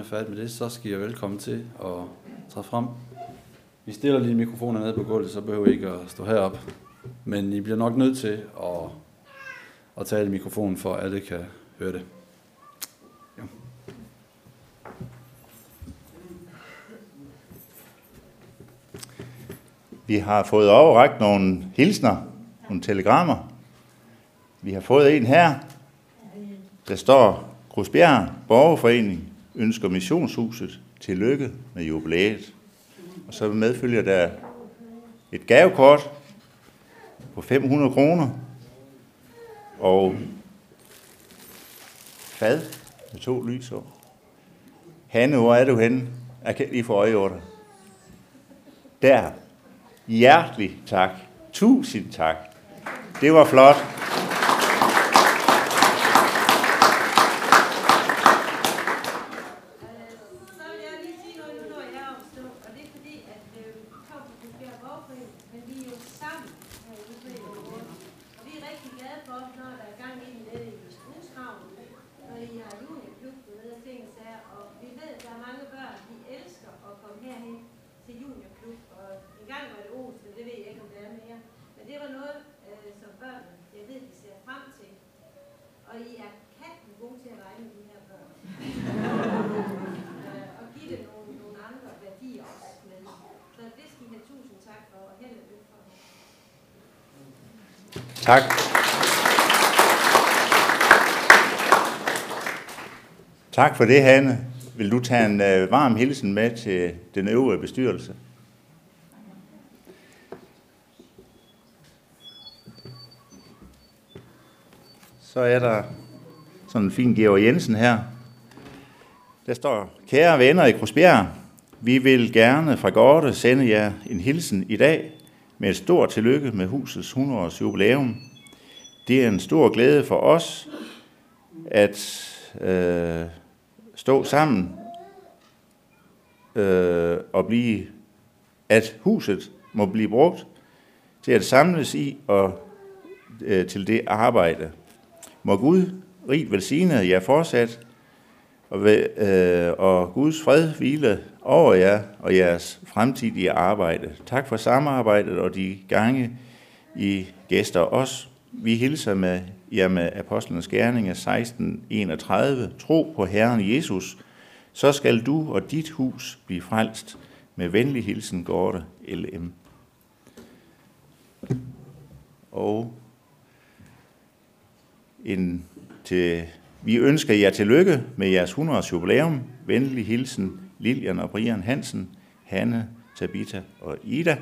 færdig med det, så skal I være velkommen til at træde frem. Vi stiller lige mikrofoner ned på gulvet, så behøver I ikke at stå heroppe. Men I bliver nok nødt til at tale i mikrofonen, for at alle kan høre det. Ja. Vi har fået overrakt nogle hilsner, nogle telegrammer. Vi har fået en her. Der står: Grusbjerg Borgerforening ønsker Missionshuset tillykke med jubilæet. Og så medfølger der et gavekort på 500 kroner og fad med 2 lysår. Hanne, hvor er du henne? Jeg kan lige få øje over dig. Der. Hjertelig tak. Tusind tak. Det var flot. Tak. Tak for det, Hanne. Vil du tage en varm hilsen med til den øvrige bestyrelse? Så er der sådan en fin Georg Jensen her. Der står: Kære venner i Grusbjerg, vi vil gerne fra Gorte sende jer en hilsen i dag med et stort tillykke med husets 100-års jubilæum. Det er en stor glæde for os at stå sammen og at huset må blive brugt til at samles i og til det arbejde. Må Gud rigt velsigne jer fortsat, og Guds fred hvile over jer og jeres fremtidige arbejde. Tak for samarbejdet og de gange I gæster os. Vi hilser med jer med Apostlenes Gerninger 16:31. Tro på Herren Jesus, så skal du og dit hus blive frelst. Med venlig hilsen, Gorte LM. Og vi ønsker jer tillykke med jeres 100-års jubilæum. Venlig hilsen, Lilian og Brian Hansen, Hanne, Tabitha og Ida.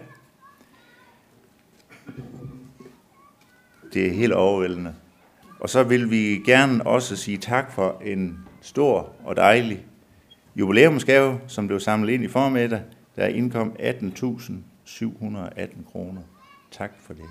Det er helt overvældende. Og så vil vi gerne også sige tak for en stor og dejlig jubilæumsgave, som blev samlet ind i formiddag. Der indkom 18.718 kroner. Tak for det.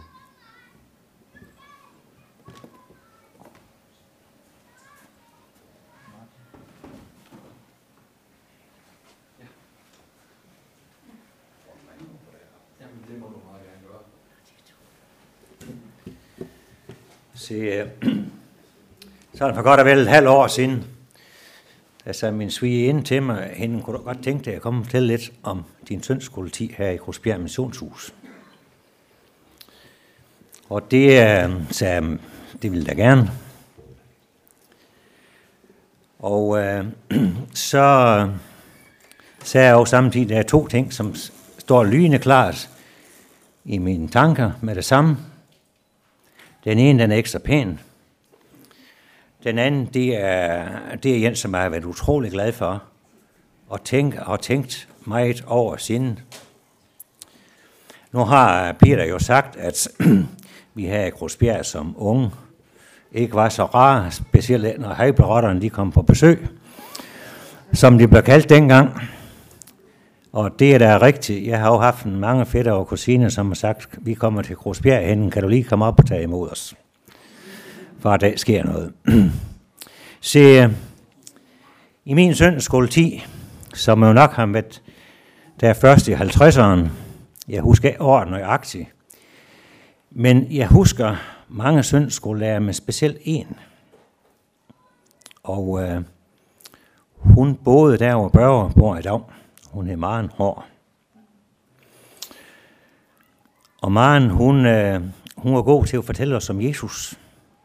Så er det for godt og vel et halvt år siden, der sagde min svigerinde til mig: hende kunne du godt tænke dig at komme og fortælle lidt om din søndagsskoletid her i Grusbjerg Missionshus. Og det sagde det ville jeg gerne. Og så sagde jeg også samtidig, at der er 2 ting, som står lynende klart i mine tanker med det samme. Den ene, den er ekstra pæn. Den anden, det er en, som jeg har været utrolig glad for, og tænkt meget over siden. Nu har Peter jo sagt, at vi her i Grusbjerg som unge ikke var så rare, specielt når hejblerotterne de kom på besøg, som de blev kaldt dengang. Og det er da rigtigt. Jeg har jo haft mange fætter og kusiner, som har sagt: vi kommer til Grusbjerg hen, kan du lige komme op og tage imod os? For at der sker noget. Se, i min søndagsskoletid, som jo nok har været der først i 50'erne, jeg husker ikke året nøjagtigt, men jeg husker mange søndagsskolelærer med specielt en. Og hun boede der, hvor Børge bor i dag. Hun hed Maren Hår. Og Maren, hun var god til at fortælle os om Jesus.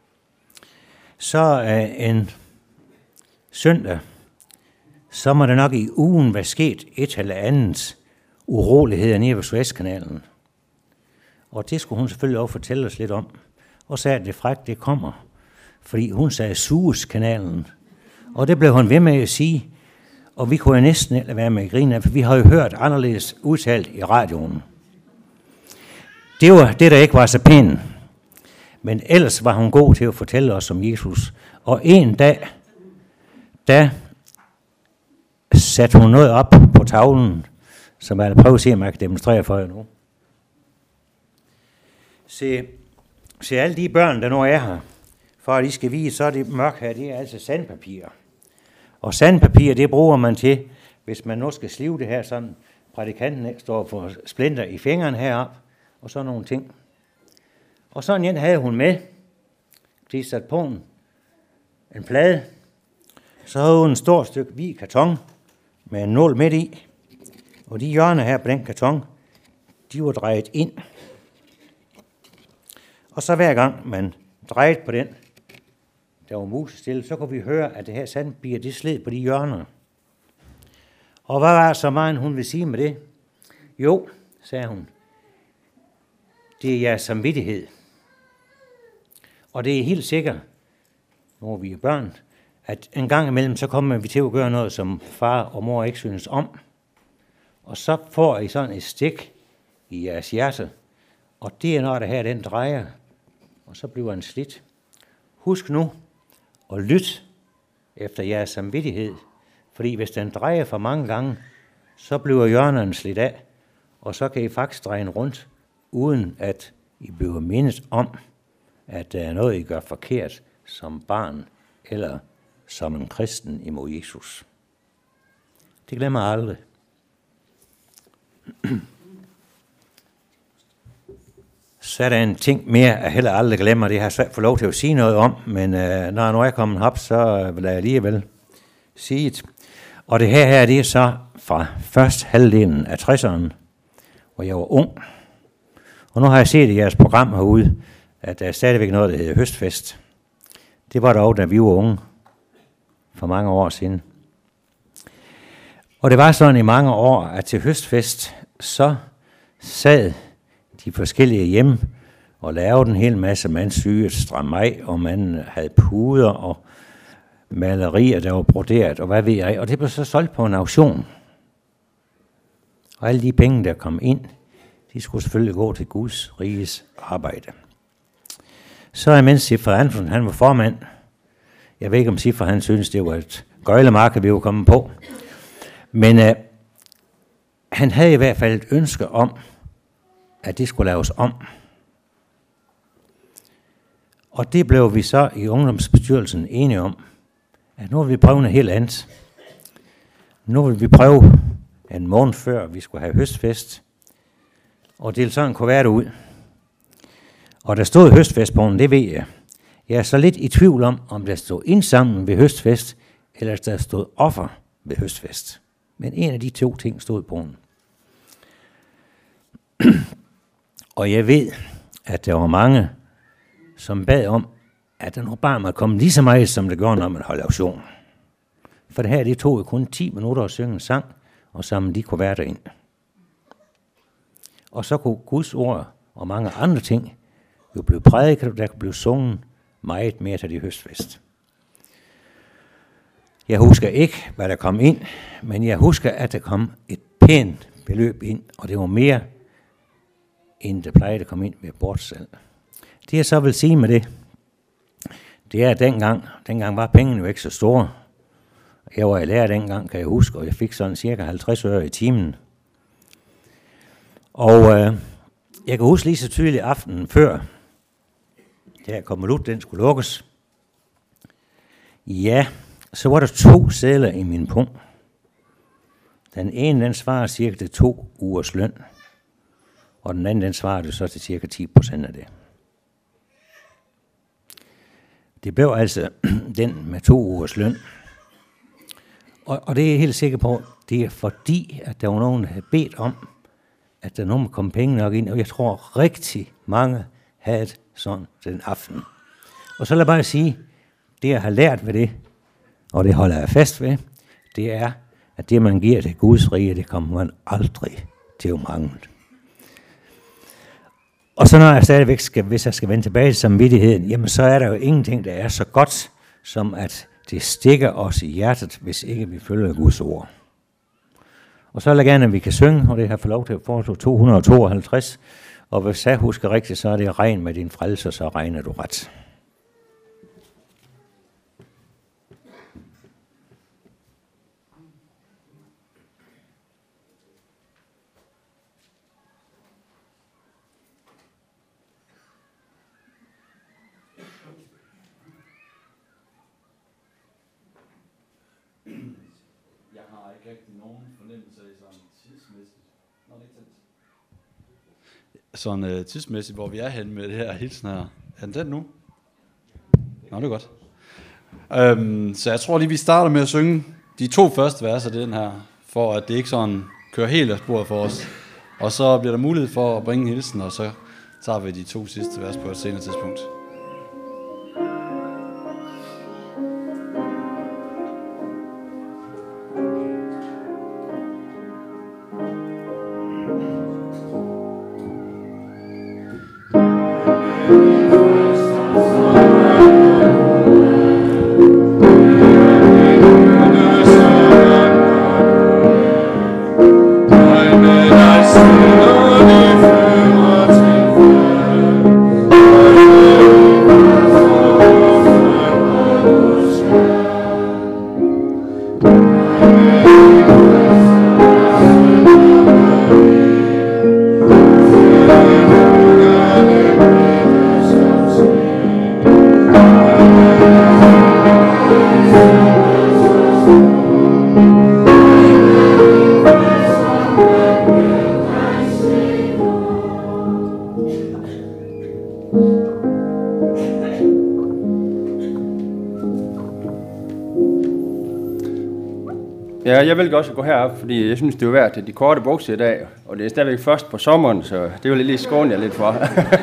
Så en søndag, så må der nok i ugen være sket et eller andet uroligheder nede ved Suezkanalen. Og det skulle hun selvfølgelig også fortælle os lidt om. Og sagde, at det frækt, det kommer. Fordi hun sagde Suezkanalen. Og det blev hun ved med at sige. Og vi kunne jo næsten ikke være med at grine, for vi har jo hørt anderledes udtalt i radioen. Det var det, der ikke var så pænt. Men ellers var hun god til at fortælle os om Jesus. Og en dag, der satte hun noget op på tavlen, som jeg prøver at se, om jeg kan demonstrere for jer nu. Se alle de børn, der nu er her, for at I skal vide, så er det mørkt her, det er altså sandpapir. Og sandpapir, det bruger man til, hvis man nu skal slive det her, sådan prædikanten står for splinter i fingrene heroppe, og sådan nogle ting. Og sådan en havde hun med. De sat på en plade. Så havde hun en stor stykke hvid karton med en nål midt i. Og de hjørner her på den karton, de var drejet ind. Og så hver gang man drejede på den, der var musestille, så kunne vi høre, at det her sandpapir, det sled på de hjørner. Og hvad var så meget, hun ville sige med det? Jo, sagde hun, det er jeres samvittighed. Og det er helt sikkert, når vi er børn, at en gang imellem, så kommer vi til at gøre noget, som far og mor ikke synes om. Og så får I sådan et stik i jeres hjerte. Og det er når det her, den drejer. Og så bliver den slidt. Husk nu at lytte efter jeres samvittighed. Fordi hvis den drejer for mange gange, så bliver hjørnerne slidt af. Og så kan I faktisk dreje den rundt, uden at I bliver mindet om, at der er noget, I gør forkert som barn eller som en kristen imod Jesus. Det glemmer jeg aldrig. Så er der en ting mere, jeg heller aldrig glemmer. Det har jeg svært for lov til at sige noget om, men når jeg nu er kommet op, så vil jeg alligevel sige det. Og det her, det er så fra først halvdelen af 60'erne, hvor jeg var ung. Og nu har jeg set i jeres program herude, at der er stadigvæk noget, der hedder høstfest. Det var der også, da vi var unge, for mange år siden. Og det var sådan i mange år, at til høstfest, så sad de forskellige hjem og lavede en hel masse. Man syede stramaj, og man havde puder og malerier, der var broderet, og hvad ved jeg. Og det blev så solgt på en auktion. Og alle de penge, der kom ind, de skulle selvfølgelig gå til Guds riges arbejde. Så imens Siffer Hansen, han var formand. Jeg ved ikke, om Siffer han synes, det var et gøjlemarked, vi var kommet på. Men han havde i hvert fald et ønske om, at det skulle laves om. Og det blev vi så i ungdomsbestyrelsen enige om, at nu vil vi prøve noget helt andet. Nu vil vi prøve en måned før, vi skulle have høstfest, og dele sådan en kuvert ud. Og der stod høstfest på den, det ved jeg. Jeg er så lidt i tvivl om der stod indsamling ved høstfest, eller der stod offer ved høstfest. Men en af de to ting stod på den. Og jeg ved, at der var mange, som bad om, at der nu bare måtte komme lige så meget, som det gjorde, når man holdt auktion. For det her, det tog jo kun 10 minutter at synge en sang, og samle de kuverter ind. Og så kunne Guds ord og mange andre ting jo blive prædiket, og der kunne blive sunget meget mere til det høstfest. Jeg husker ikke, hvad der kom ind, men jeg husker, at der kom et pænt beløb ind, og det var mere, end det plejede at komme ind ved bortsalg. Det jeg så vil sige med det er, at dengang var pengene jo ikke så store. Jeg var i lærer dengang, kan jeg huske, og jeg fik sådan cirka 50 øre i timen. Og jeg kan huske lige så tydeligt aftenen før, da konvolut den skulle lukkes. Ja, så var der 2 sedler i min punkt. Den ene, den svarer cirka til 2 ugers løn, og den anden, den svarer det så til cirka 10% af det. Det blev altså den med 2 ugers løn. Og det er jeg helt sikker på, det er fordi, at der var nogen, der havde bedt om, at der nogen kom penge nok ind, og jeg tror rigtig mange havde sådan den aften. Og så lad jeg bare sige, det jeg har lært ved det, og det holder jeg fast ved, det er, at det man giver til Guds rige, det kommer man aldrig til at mangle. Og så når jeg stadigvæk hvis jeg skal vende tilbage til samvittigheden, jamen så er der jo ingenting, der er så godt, som at det stikker os i hjertet, hvis ikke vi følger Guds ord. Og så vil jeg gerne, at vi kan synge, og det har jeg fået lov til at foreslå 252. Og hvis jeg husker rigtigt, så er det regn med din frelser, så regner du ret. Jeg har ikke rigtig nogen fornemmelse af sådan tidsmæssigt. Sådan tidsmæssigt, hvor vi er henne med det her hilsen her. Er den nu? Nå, det er godt. Så jeg tror lige, vi starter med at synge de 2 første vers af den her, for at det ikke sådan kører helt af sporet for os. Og så bliver der mulighed for at bringe hilsen, og så tager vi de 2 sidste vers på et senere tidspunkt. Ja, jeg vil også gå herop, fordi jeg synes, det er værd til de korte bukser i dag, og det er stadigvæk først på sommeren, så det vil lige skåne jer lidt for.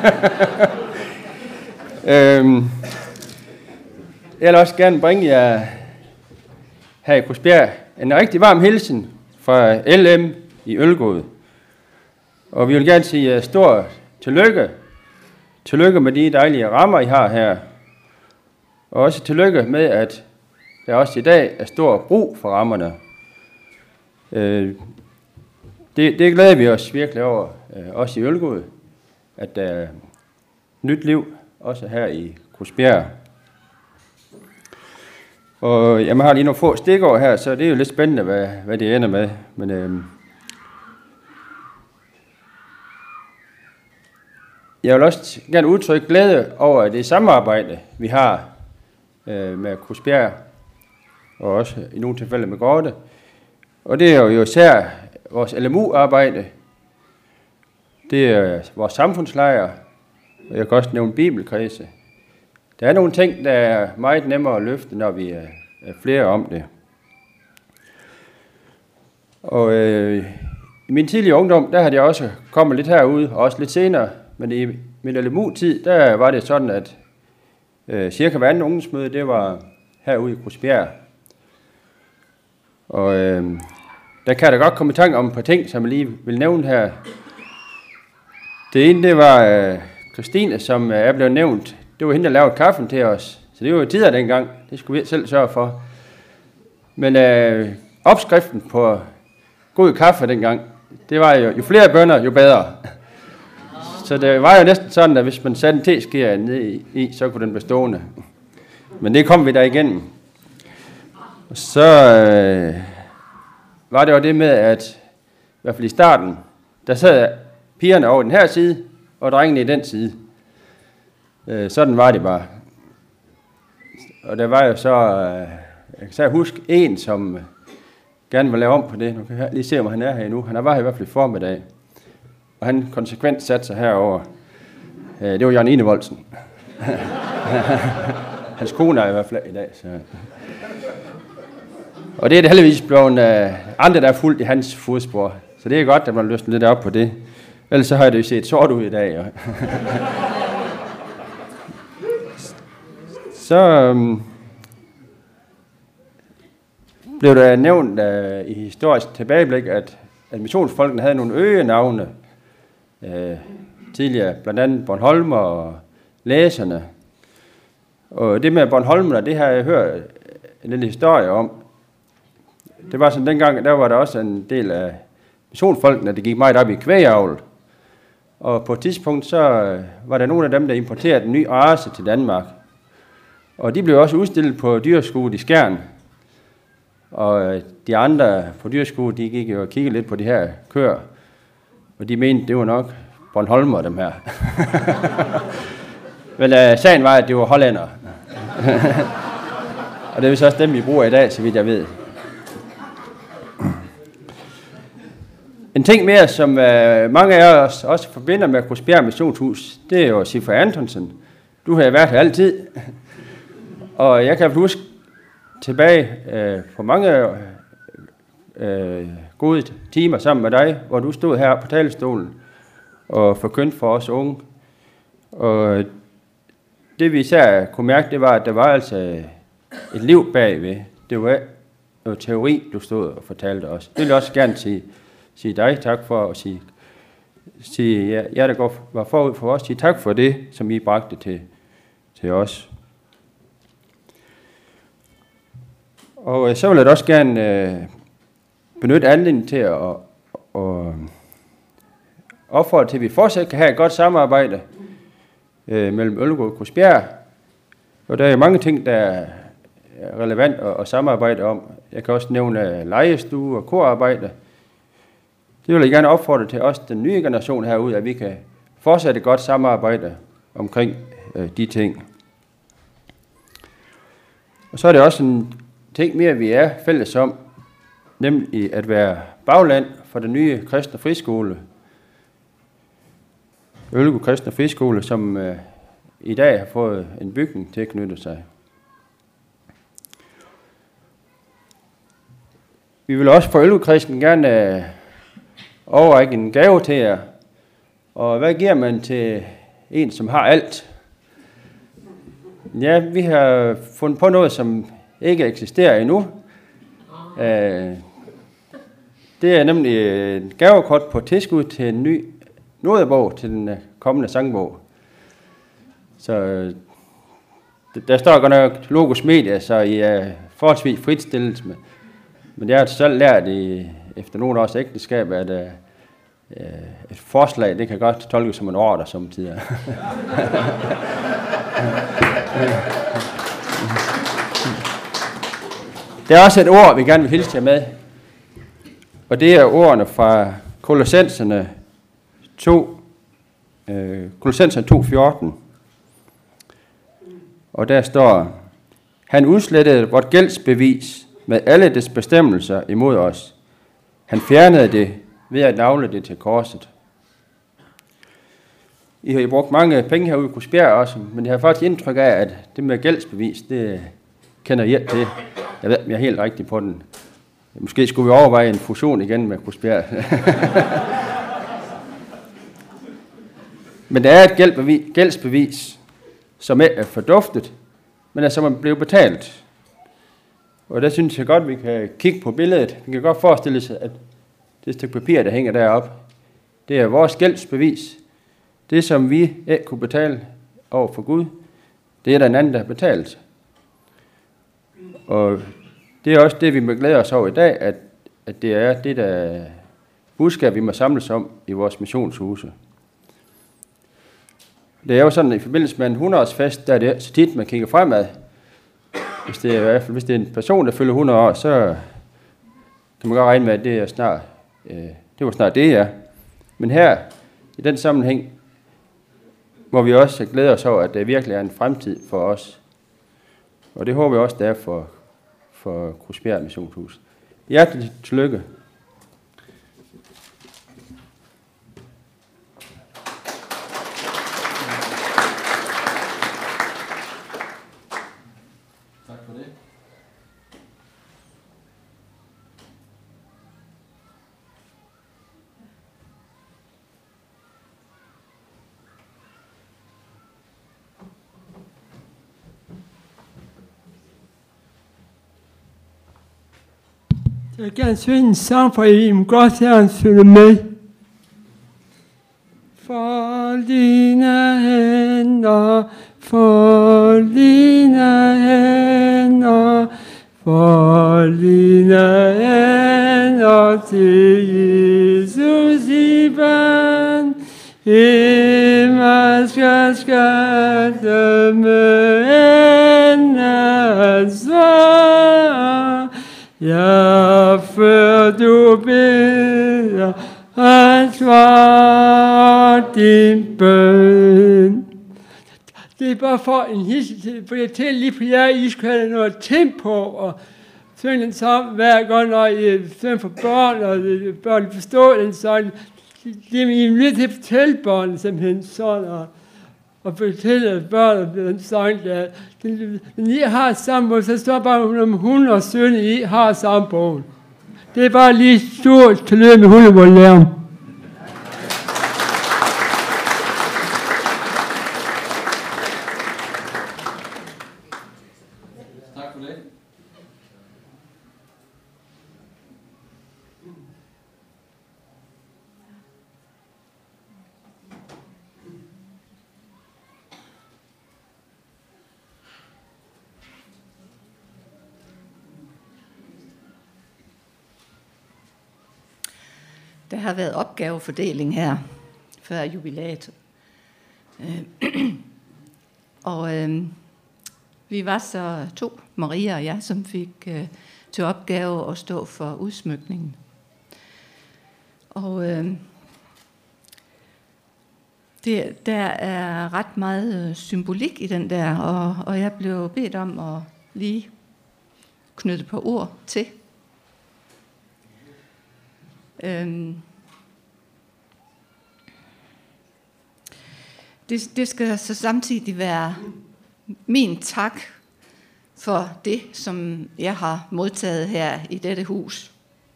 Jeg vil også gerne bringe jer her i Krusbjerg en rigtig varm hilsen fra LM i Ølgod. Og vi vil gerne sige stor tillykke. Tillykke med de dejlige rammer, I har her. Og også tillykke med, at der også i dag er stor brug for rammerne. Det glæder vi os virkelig over, også i Ølgod, at der er nyt liv, også her i Krusbjerg. Og jeg har lige nogle få stikord her, så det er jo lidt spændende, hvad det ender med. Men jeg vil også gerne udtrykke glæde over det samarbejde, vi har med Krusbjerg, og også i nogle tilfælde med Gorte. Og det er jo især vores LMU-arbejde, det er vores samfundslejre, og jeg kan også nævne bibelkredse. Der er nogle ting, der er meget nemmere at løfte, når vi er flere om det. Og i min tidlige ungdom, der havde jeg også kommet lidt herude, og også lidt senere. Men i min LMU-tid, der var det sådan, at cirka hver anden ungdomsmøde, det var herude i Krusbjerg. Og der kan der godt komme i tanke om et par ting, som jeg lige vil nævne her. Det ene, det var Christine, som er blevet nævnt. Det var hende, der lavede kaffen til os. Så det var jo tider dengang. Det skulle vi selv sørge for. Men opskriften på god kaffe dengang, det var jo flere bønner, jo bedre. Så det var jo næsten sådan, at hvis man satte en teskære ned i, så kunne den blive stående. Men det kom vi der igennem. Og så var det jo det med, at i hvert fald i starten, der sad pigerne over den her side, og drengene i den side. Sådan var det bare. Og der var jo så, jeg kan huske en, som gerne vil lave om på det. Nu kan jeg lige se, om han er her endnu. Han var her i hvert fald i formiddag. Og han konsekvent satte sig herover. Det var Jørgen Enevoldsen. Hans kone er i hvert fald i dag. Så. Og det er det heldigvis blevet andre, der er fuldt i hans fodspor. Så det er godt, at man løsner lidt op på det. Ellers så har det jo set sort ud i dag. Ja. Så blev der nævnt i historisk tilbageblik, at missionsfolkene havde nogle øgenavne. Tidligere, blandt andet Bornholmer og Læserne. Og det med Bornholmer, det har jeg hørt en lille historie om. Det var sådan dengang, der var der også en del af missionsfolkene, der gik meget op i kvægavl. Og på et tidspunkt, så var der nogle af dem, der importerede en ny race til Danmark. Og de blev også udstillet på dyreskuet i Skjern. Og de andre på dyreskuet, de gik jo og kiggede lidt på de her køer. Og de mente, det var nok Bornholmer, dem her. Men sagen var, at det var hollændere. Og det er vist også dem, vi bruger i dag, så vidt jeg ved. En ting mere, som mange af os også forbinder med Grusbjerg Missionshus, det er jo Siffer Antonsen. Du har været her altid. Og jeg kan huske tilbage på mange gode timer sammen med dig, hvor du stod her på talerstolen og forkyndte for os unge. Og det vi især kunne mærke, det var, at der var altså et liv bagved. Det var noget teori, du stod og fortalte os. Det vil jeg også gerne sige dig tak for, og sige jer, der var forud for os, sige tak for det, som I bragte til os. Og så vil jeg også gerne benytte anledningen til at opfordre til, at vi fortsat kan have et godt samarbejde mellem Ølgod og Grusbjerg. Og der er mange ting, der er relevant at samarbejde om. Jeg kan også nævne lejestue og korarbejde. Det vil jeg gerne opfordre til også den nye generation herude, at vi kan fortsætte et godt samarbejde omkring de ting. Og så er det også en ting mere, vi er fælles om, nemlig at være bagland for den nye kristne friskole. Ølgod Kristne Friskole, som i dag har fået en bygning til at knytte sig. Vi vil også for Ølgod Kristen gerne overrække en gave til jer. Og hvad giver man til en, som har alt? Ja, vi har fundet på noget, som ikke eksisterer endnu. Det er nemlig et gavekort på tilskud til en ny nodebog til den kommende sangbog. Så der står godt nok Logos Media, så I er forholdsvis fritstillet. Men jeg har selv lært efter nogle års ægteskab, at et forslag, det kan godt tolkes som en ordre samtidig. Der er også et ord, vi gerne vil hilse jer med. Og det er ordene fra Kolossenserne 2:14. Og der står: Han udslettede vort gældsbevis med alle dets bestemmelser imod os. Han fjernede det ved at nagle det til korset. I har brugt mange penge herude i Grusbjerg også, men jeg har faktisk indtryk af, at det med gældsbevis, det kender I til. Jeg ved, jeg er helt rigtig på den. Måske skulle vi overveje en fusion igen med Grusbjerg. Men der er et gældsbevis, som er forduftet, men som er blevet betalt. Og der synes jeg godt, vi kan kigge på billedet. Vi kan godt forestille sig, at det stykke papir, der hænger deroppe, det er vores gældsbevis. Det, som vi ikke kunne betale over for Gud, det er der en anden, der har betalt. Og det er også det, vi må glæde os over i dag, at det er det, der budskab, vi må samles om i vores missionshuse. Det er jo sådan, i forbindelse med en 100-årsfest, der er det så tit, man kigger fremad. Hvis det er en person, der fylder 100 år, så kan man godt regne med, at det var snart det, ja. Men her, i den sammenhæng, må vi også glæde os over, at det virkelig er en fremtid for os. Og det håber jeg også, det er for Grusbjerg Missionshus. Hjerteligt tillykke. Tak for det. Jeg vil gerne synge en sang for jer. I må godt gerne synge med. For dine hænder, for dine hænder, for dine hænder til Jesus i bøn. Himmelske skatte med endens svar. Ja, før du beder, at svar din bøn. Det er bare for en hilsen, for jeg tænker lige på jer, I skal have noget tempo og synge den sammen hver gang, når I synger for børn, og børn forstår den sang. Det er I nødt til at fortælle børn simpelthen sådan, og fortælle børn den sang der. Den I har sangbogen, så står bare om 100 sønner, I har sangbogen. Det er bare lige stort tillykke med 100 vores lærer. Tak for det. Der har været opgavefordeling her før jubilæet. Og vi var så 2, Maria og jeg, som fik til opgave at stå for udsmykningen. Og der er ret meget symbolik i den der, og jeg blev bedt om at lige knytte på ord til. Det skal så samtidig være min tak for det, som jeg har modtaget her i dette hus.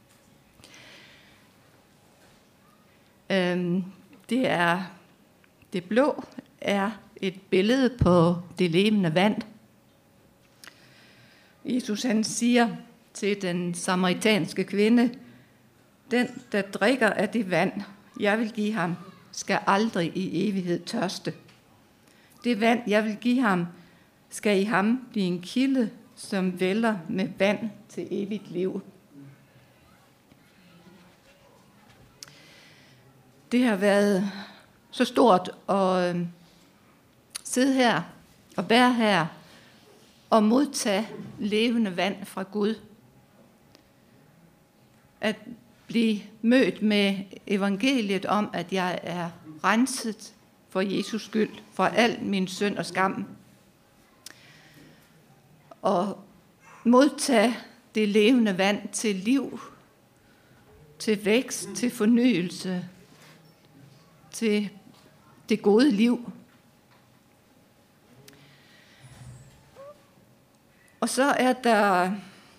Det blå er et billede på det levende vand. Jesus han siger til den samaritanske kvinde, den, der drikker af det vand, jeg vil give ham, skal aldrig i evighed tørste. Det vand, jeg vil give ham, skal i ham blive en kilde, som vælder med vand til evigt liv. Det har været så stort at sidde her og være her og modtage levende vand fra Gud. At blive mødt med evangeliet om, at jeg er renset for Jesus skyld, for al min synd og skam. Og modtage det levende vand til liv, til vækst, til fornyelse, til det gode liv. Og så er der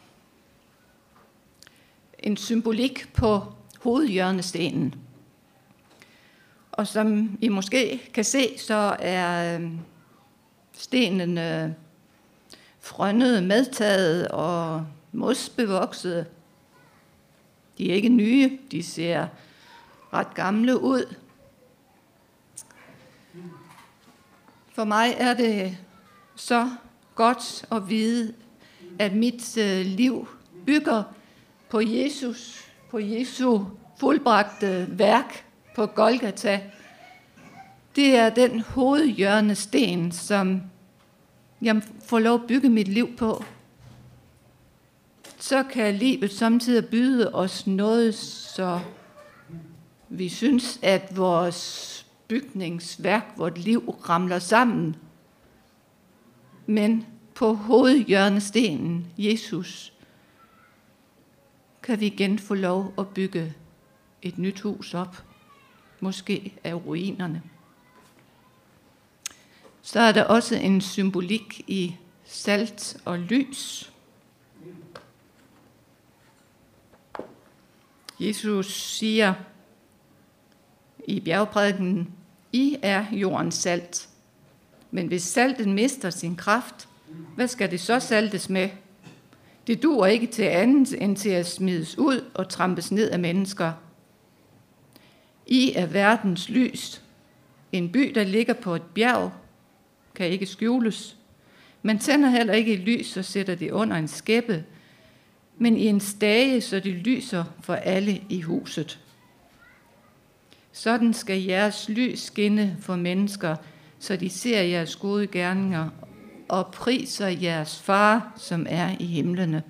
en symbolik på hovedhjørnestenen. Og som I måske kan se, så er stenene frønnet, medtaget og mosbevokset. De er ikke nye, de ser ret gamle ud. For mig er det så godt at vide, at mit liv bygger på Jesus, på Jesu fuldbragte værk på Golgata. Det er den hovedhjørnesten, som jeg får lov at bygge mit liv på. Så kan livet samtidig byde os noget, så vi synes, at vores bygningsværk, vort liv ramler sammen. Men på hovedhjørnestenen, Jesus, kan vi igen få lov at bygge et nyt hus op, måske af ruinerne. Så er der også en symbolik i salt og lys. Jesus siger i bjergprædiken, I er jordens salt. Men hvis saltet mister sin kraft, hvad skal det så saltes med? Det duer ikke til andet end til at smides ud og trampes ned af mennesker. I er verdens lys. En by, der ligger på et bjerg, kan ikke skjules. Man tænder heller ikke et lys og sætter det under en skæppe, men i en stage, så det lyser for alle i huset. Sådan skal jeres lys skinne for mennesker, så de ser jeres gode gerninger og priser jeres far, som er i himlene.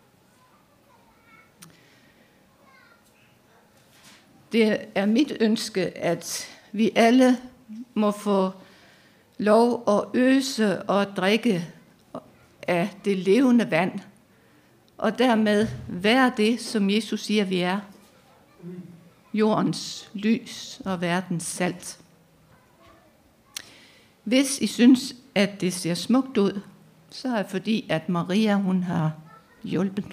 Det er mit ønske, at vi alle må få lov at øse og drikke af det levende vand, og dermed være det, som Jesus siger, vi er. Jordens lys og verdens salt. Hvis I synes, at det ser smukt ud, så er det fordi, at Maria, hun har hjulpet.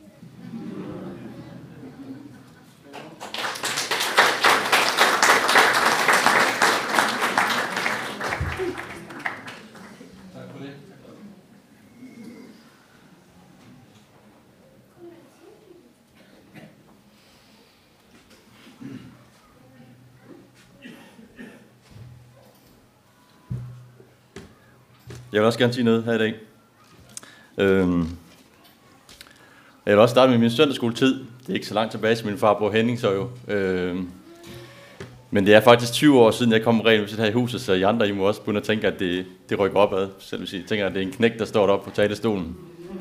Jeg vil også gerne sige noget her i dag. Jeg vil også starte med min søndagsskoletid. Det er ikke så langt tilbage, som min far Bo Henning så jo. Men det er faktisk 20 år siden, jeg kom regelmæssigt her i huset, så I andre I må også begynde at tænke, at det rykker opad. Selv hvis I tænker, at det er en knægt, der står deroppe på talerstolen.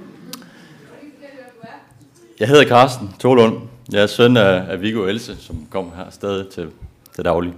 Jeg hedder Carsten Tolund. Jeg er søn af Viggo og Else, som kommer her stadig til daglig.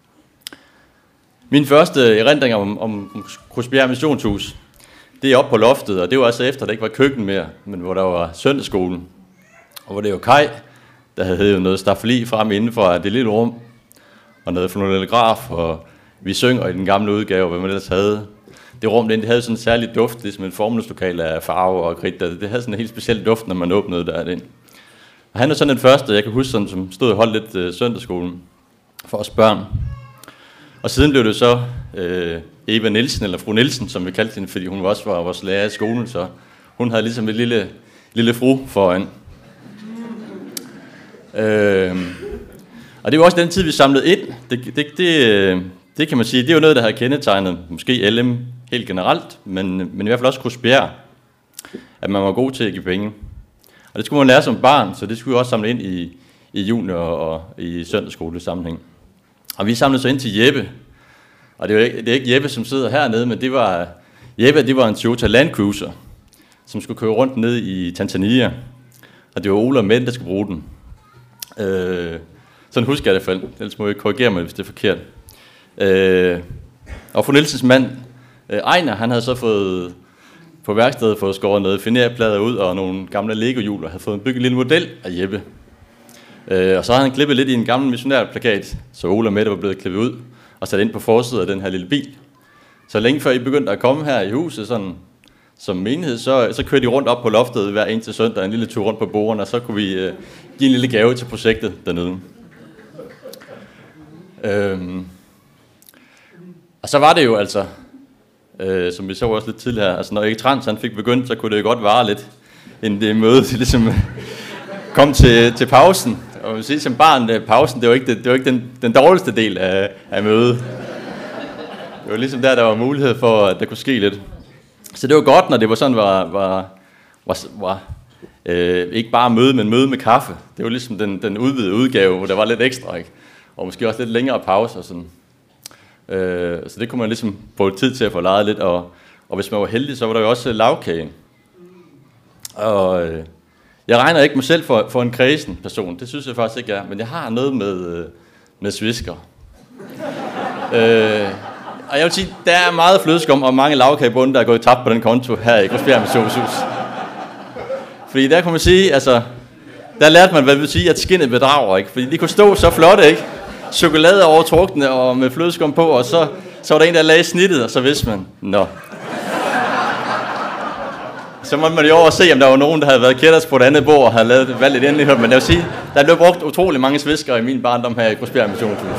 Min første erindring om Krusbjerg Missionshus, det er oppe på loftet, og det var altså efter, der ikke var køkken mere, men hvor der var søndagsskolen. Og hvor det var Kai, der havde noget staffeli frem inden for det lille rum, og noget fonograf, og vi synger i den gamle udgave, hvad man ellers havde. Det rum, det havde sådan en særlig duft, ligesom et formløslokale af farve og kridt. Det havde sådan en helt speciel duft, når man åbnede derinde. Og han er sådan den første, jeg kan huske, sådan, som stod og holdt lidt søndagsskolen for os børn. Og siden blev det så Eva Nielsen, eller fru Nielsen, som vi kaldte hende, fordi hun også var vores lærer i skolen, så hun havde ligesom et lille fru foran. Og det var også den tid, vi samlede ind. Det kan man sige, det er jo noget, der har kendetegnet måske LM helt generelt, men i hvert fald også Krusbjerg, at man var god til at give penge. Og det skulle man lære som barn, så det skulle vi også samle ind i junior og i søndagsskole sammenhæng. Og vi samlede så ind til Jeppe, og det er ikke Jeppe, som sidder hernede, men Jeppe var en Toyota Land Cruiser, som skulle køre rundt ned i Tanzania, og det var Ole og Mette, der skulle bruge den. Sådan husker jeg det i hvert fald, ellers må jeg korrigere mig, hvis det er forkert. Og fru Nielsens mand, Ejner, han havde så fået på værkstedet fået skåret noget finerplader ud og nogle gamle Lego-hjul, og havde fået bygget en lille model af Jeppe. Og så havde han klippet lidt i en gammel missionærplakat, så Ole og Mette var blevet klippet ud og sat ind på forsiden af den her lille bil. Så længe før I begyndte at komme her i huset sådan, som menighed, så kørte de rundt op på loftet hver eneste søndag, en lille tur rundt på bordene, og så kunne vi give en lille gave til projektet dernede. Og så var det jo altså, som vi så også lidt tidligere, altså når Erik Trans han fik begyndt, så kunne det jo godt vare lidt, inden det møde til ligesom kom til pausen. Og man siger som barn, pausen, det var ikke den dårligste del af mødet. Det var ligesom der var mulighed for, at der kunne ske lidt. Så det var godt, når det var sådan, var ikke bare møde, men møde med kaffe. Det var ligesom den udvidede udgave, hvor der var lidt ekstra, ikke? Og måske også lidt længere pause og sådan. Så det kunne man ligesom få tid til at få leget lidt, og hvis man var heldig, så var der jo også lavkage. Og jeg regner ikke mig selv for en kredsen person, det synes jeg faktisk ikke er, men jeg har noget med svisker. Og jeg vil sige, der er meget flødeskum og mange lavkagebunde, der er gået tabt på den konto her i Krusbjerg Missionshus. Fordi der kunne man sige, altså, der lærte man, hvad det vil sige, at skindet bedrager, ikke? Fordi de kunne stå så flotte, ikke? Chokolade overtrukne og med flødeskum på, og så var der en, der lagde snittet, og så vidste man, nå. Så måtte man jo over se, om der var nogen, der havde været kætters på et andet bord og havde lavet valgt et endeligt hørt. Men jeg vil sige, der blev brugt utrolig mange svisker i min barndom her i Krusbjerg Missionshus.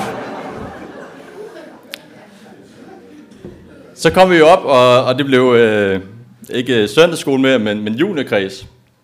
Så kom vi jo op, og det blev ikke søndagsskole mere, men juniorkreds.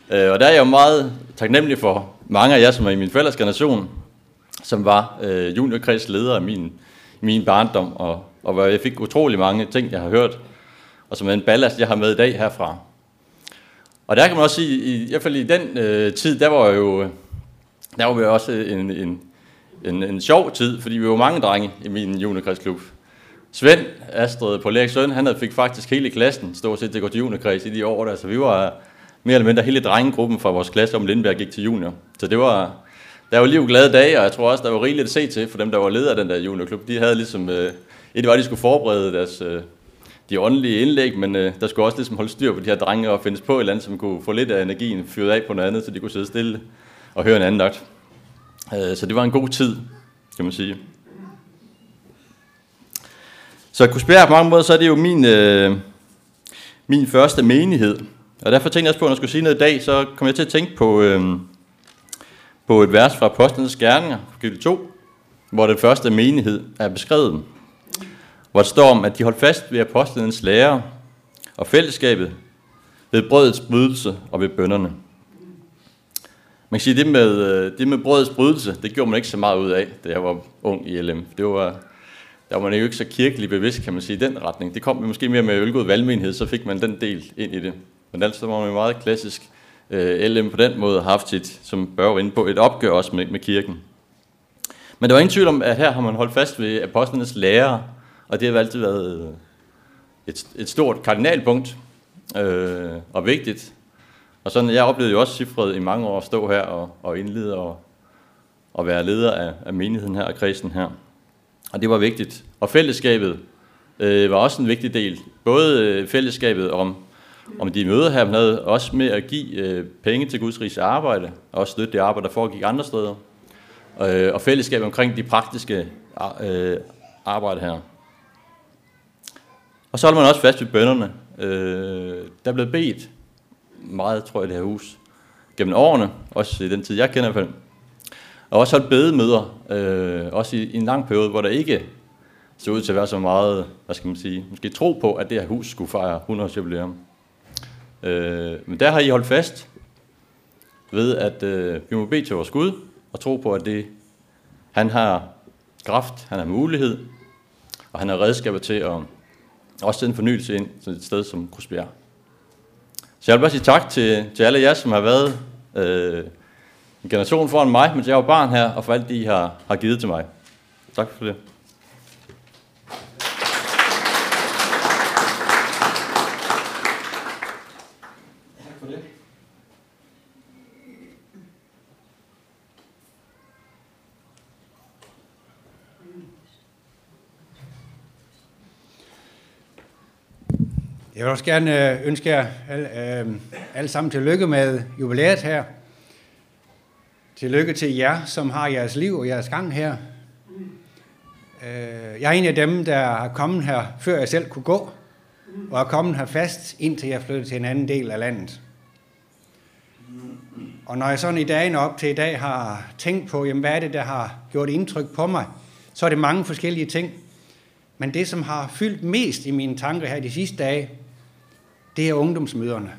Og der er jeg jo meget taknemmelig for mange af jer, som er i min forældres generation, som var juniorkredsledere i min barndom, og hvor jeg fik utrolig mange ting, jeg har hørt, og som er en ballast, jeg har med i dag herfra. Og der kan man også sige, i hvert fald i den tid, der var vi også en sjov tid, fordi vi var mange drenge i min juniorkredsklub. Svend, Astrid, Paul Erik Søn, han fik faktisk hele klassen stort set til at gå til juniorkreds i de år der, så vi var mere eller mindre hele drengegruppen fra vores klasse om Lindberg gik til junior. Så der var liv glade dage, og jeg tror også, der var rigeligt at se til for dem, der var ledere af den der juniorklub. De havde ligesom, et var, de skulle forberede de åndelige indlæg, men der skulle også ligesom holde styr på de her drenge og findes på et eller andet, som kunne få lidt af energien fyret af på noget andet, så de kunne sidde stille og høre en anden akt. Så det var en god tid, kan man sige. Så Krusbjerg på mange måder, så er det jo min første menighed. Og derfor tænkte jeg også på, når jeg skulle sige noget i dag, så kom jeg til at tænke på et vers fra Apostlenes Gerninger, kapitel 2, hvor den første menighed er beskrevet. Hvor det står om, at de holdt fast ved apostlenes lære og fællesskabet, ved brødets brydelse og ved bønnerne. Man kan sige, det med brødets brydelse, det gjorde man ikke så meget ud af, da jeg var ung i LM. Der var man jo ikke så kirkeligt bevidst, kan man sige, i den retning. Det kom måske mere med Ølgod valgmenighed, så fik man den del ind i det. Men altså var man jo meget klassisk LM på den måde, har haft sit, som Børge var inde på, et opgør også med kirken. Men der var ingen tvivl om, at her har man holdt fast ved apostlenes lære, og det har altid været et stort kardinalpunkt og vigtigt. Og sådan, jeg oplevede jo også Cifred i mange år at stå her og indlede og være leder af menigheden her og kredsen her. Og det var vigtigt. Og fællesskabet var også en vigtig del. Både fællesskabet om de møder her, men havde også med at give penge til Guds riges arbejde, og også støtte det arbejde, der foregik andre steder. Og fællesskabet omkring de praktiske arbejde her. Og så holder man også fast ved bønnerne. Der blev bedt meget, tror jeg, i det her hus gennem årene, også i den tid, jeg kender i hvert fald. Og også holdt bedemøder, også i en lang periode, hvor der ikke så ud til at være så meget, hvad skal man sige, måske tro på, at det her hus skulle fejre 100-års jubilæum. Men der har I holdt fast ved, at vi må bede til vores Gud, og tro på, at han har kraft, han har mulighed, og han har redskaber til at også sende fornyelse ind til et sted som Krusbjerg. Så jeg vil bare sige tak til alle jer, som har været en generation foran mig, mens jeg var barn her, og for alt det, I har givet til mig. Tak for det. Jeg vil også gerne ønske jer alle sammen tillykke med jubilæet her. Tillykke til jer, som har jeres liv og jeres gang her. Jeg er en af dem, der har kommet her, før jeg selv kunne gå, og er kommet her fast, indtil jeg flyttede til en anden del af landet. Og når jeg sådan i dagen op til i dag har tænkt på, jamen, hvad er det, der har gjort indtryk på mig, så er det mange forskellige ting. Men det, som har fyldt mest i mine tanker her de sidste dage, det er ungdomsmøderne.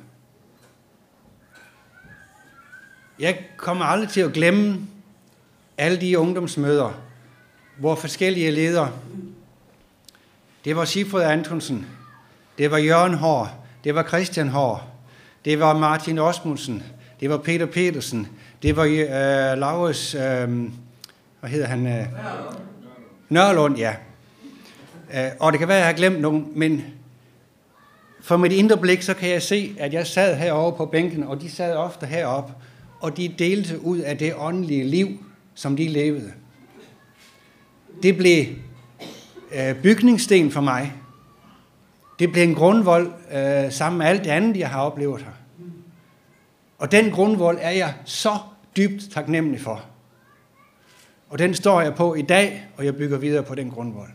Jeg kommer aldrig til at glemme alle de ungdomsmøder, hvor forskellige ledere, det var Cifred Antonsen, det var Jørgen Hår, det var Christian Hår, det var Martin Osmundsen, det var Peter Petersen, det var Laurits, hvad hedder han? Nørlund, ja. Og det kan være, at jeg har glemt nogen, men for mit indre blik, så kan jeg se, at jeg sad herovre på bænken, og de sad ofte heroppe, og de delte ud af det åndelige liv, som de levede. Det blev bygningssten for mig. Det blev en grundvold sammen med alt det andet, jeg har oplevet her. Og den grundvold er jeg så dybt taknemmelig for. Og den står jeg på i dag, og jeg bygger videre på den grundvold.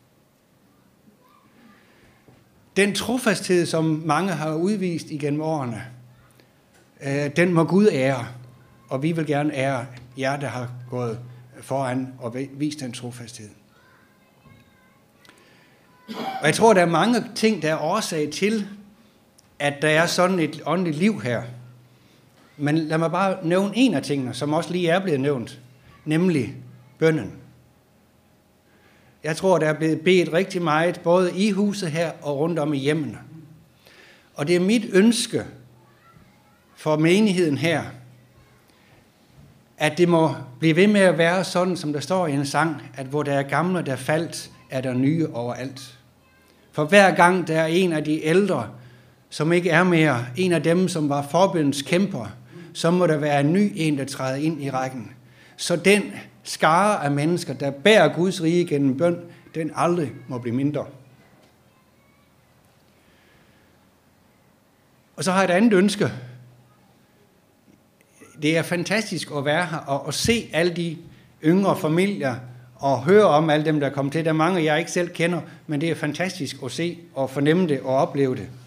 Den trofasthed, som mange har udvist igennem årene, den må Gud ære, og vi vil gerne ære jer, der har gået foran og vist den trofasthed. Og jeg tror, der er mange ting, der er årsag til, at der er sådan et åndeligt liv her. Men lad mig bare nævne en af tingene, som også lige er blevet nævnt, nemlig bønnen. Jeg tror, der er blevet bedt rigtig meget, både i huset her og rundt om i hjemmene. Og det er mit ønske for menigheden her, at det må blive ved med at være sådan, som der står i en sang, at hvor der er gamle, der faldt, er der nye overalt. For hver gang der er en af de ældre, som ikke er mere, en af dem, som var forbøndens kæmper, så må der være en ny en, der træder ind i rækken. Så den skare af mennesker, der bærer Guds rige gennem bøn, den aldrig må blive mindre. Og så har jeg et andet ønske. Det er fantastisk at være her og se alle de yngre familier og høre om alle dem, der er kommet til. Der er mange, jeg ikke selv kender, men det er fantastisk at se og fornemme det og opleve det.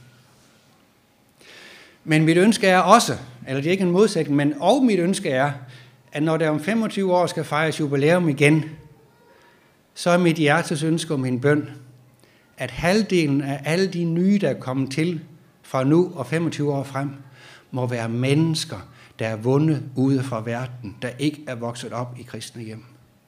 Men mit ønske er også, eller det er ikke en modsætning, men og mit ønske er, at når der om 25 år skal fejres jubilæum igen, så er mit hjertes ønske og min bøn, at halvdelen af alle de nye, der er kommet til fra nu og 25 år frem, må være mennesker, der er vundet ude fra verden, der ikke er vokset op i kristne hjem.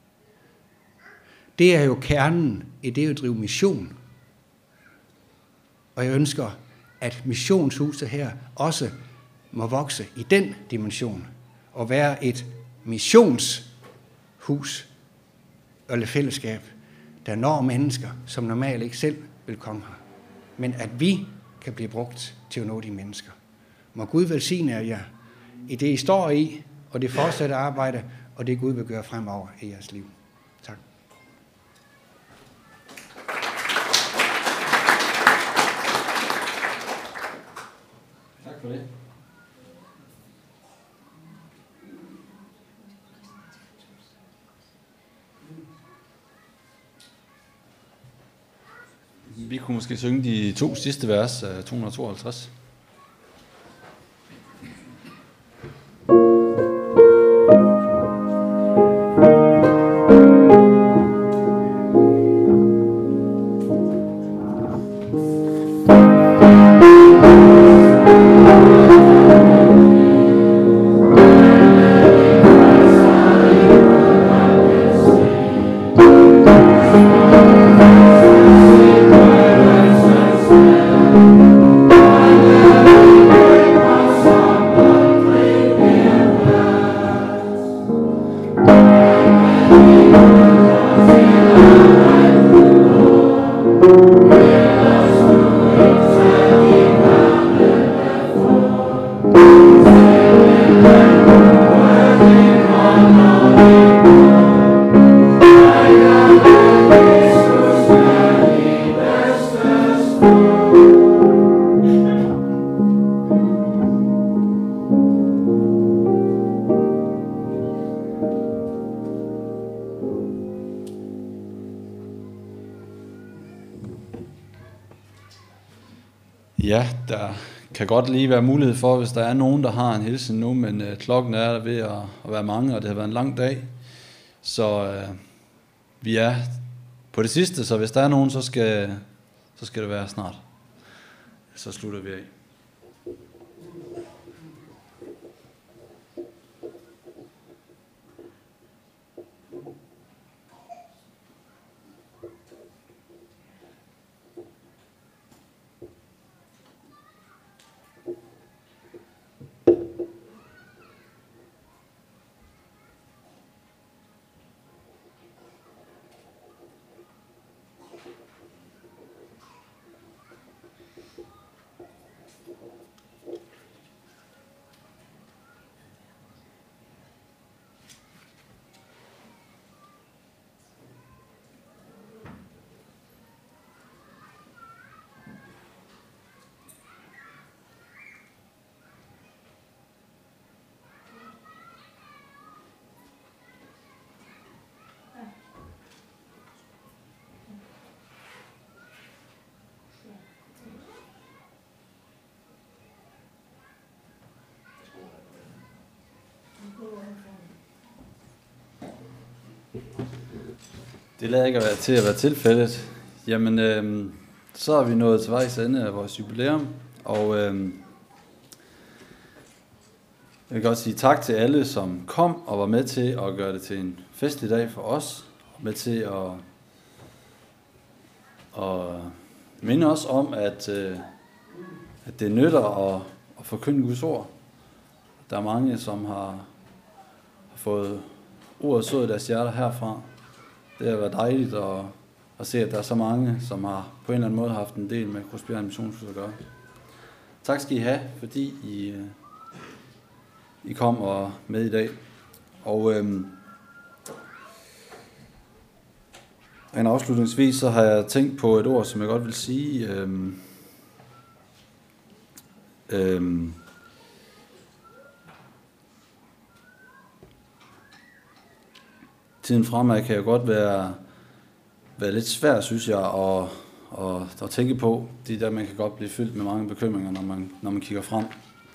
Det er jo kernen i det at drive mission. Og jeg ønsker, at missionshuset her også må vokse i den dimension og være et missionshus eller fællesskab, der når mennesker, som normalt ikke selv vil komme her. Men at vi kan blive brugt til at nå de mennesker. Må Gud velsigne jer i det, I står i, og det fortsatte arbejde, og det Gud vil gøre fremover i jeres liv. Tak. Tak for det. Vi kunne måske synge de 2 sidste vers af 252. Ja, der kan godt lige være mulighed for, hvis der er nogen, der har en hilsen nu, men klokken er ved at være mange, og det har været en lang dag. Så vi er på det sidste, så hvis der er nogen, så skal det være snart. Så slutter vi af. Det lader ikke til at være tilfældet. Jamen, så er vi nået til vejs ende af vores jubilæum, og Jeg vil godt sige tak til alle, som kom og var med til at gøre det til en festlig dag for os. Med til at minde os om, at det nytter at forkynde Guds ord. Der er mange, som har fået ordet sået i deres hjerter herfra. Det har været dejligt at se, at der er så mange, som har på en eller anden måde haft en del med Grosbjerg Missionshus at gøre. Tak skal I have, fordi I kom og med i dag. Og en afslutningsvis, så har jeg tænkt på et ord, som jeg godt vil sige. Tiden fremad kan jo godt være lidt svært, synes jeg, at tænke på. Det der, man kan godt blive fyldt med mange bekymringer, når man kigger frem.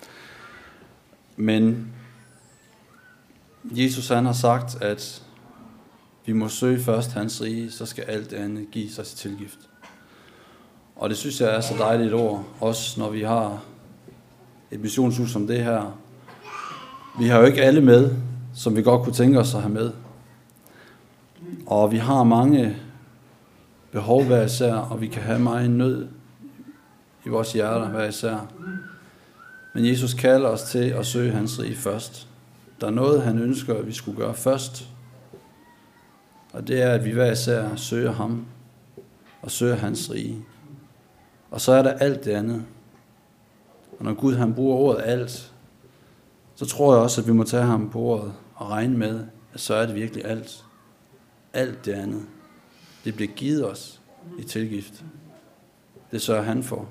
Men Jesus han har sagt, at vi må søge først hans rige, så skal alt det andet give sig til tilgift. Og det synes jeg er så dejligt et ord, også når vi har et missionshus som det her. Vi har jo ikke alle med, som vi godt kunne tænke os at have med. Og vi har mange behov hver især, og vi kan have meget nød i vores hjerter hver især. Men Jesus kalder os til at søge hans rige først. Der er noget, han ønsker, at vi skulle gøre først. Og det er, at vi hver især søger ham og søger hans rige. Og så er der alt det andet. Og når Gud han bruger ordet alt, så tror jeg også, at vi må tage ham på ordet og regne med, at så er det virkelig alt. Alt det andet. Det bliver givet os i tilgift. Det sørger han for.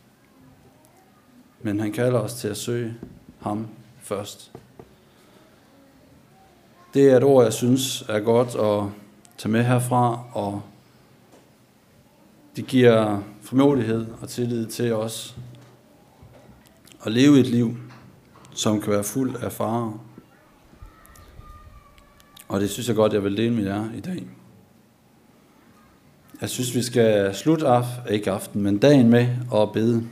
Men han kalder os til at søge ham først. Det er et ord, jeg synes er godt at tage med herfra, og det giver frimodighed og tillid til os at leve et liv, som kan være fuld af farer. Og det synes jeg godt, jeg vil dele med jer i dag. Jeg synes, vi skal slutte dagen med at bede.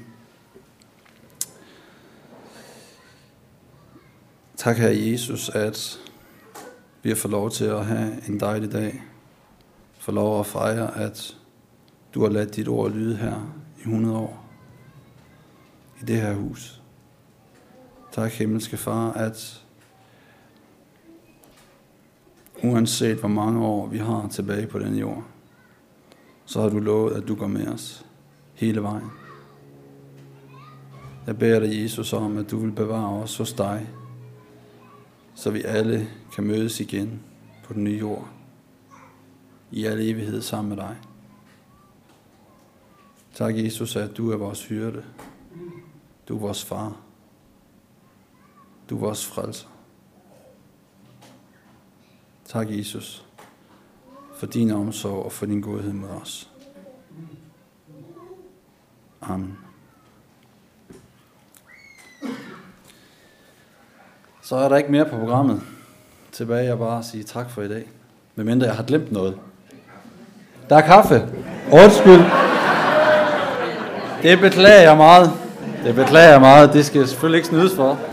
Tak, Herre Jesus, at vi har fået lov til at have en dejlig dag. Få lov at fejre, at du har ladet dit ord lyde her i 100 år. I det her hus. Tak, himmelske far, at uanset hvor mange år vi har tilbage på den jord, så har du lovet, at du går med os hele vejen. Jeg beder dig, Jesus, om, at du vil bevare os hos dig, så vi alle kan mødes igen på den nye jord, i al evighed sammen med dig. Tak, Jesus, at du er vores hyrde. Du er vores far. Du er vores frelser. Tak, Jesus, for din omsorg og for din godhed med os. Amen. Så er der ikke mere på programmet. Tilbage jeg bare at sige tak for i dag. Medmindre jeg har glemt noget. Der er kaffe. Undskyld. Det beklager jeg meget. Det skal jeg selvfølgelig ikke snydes for.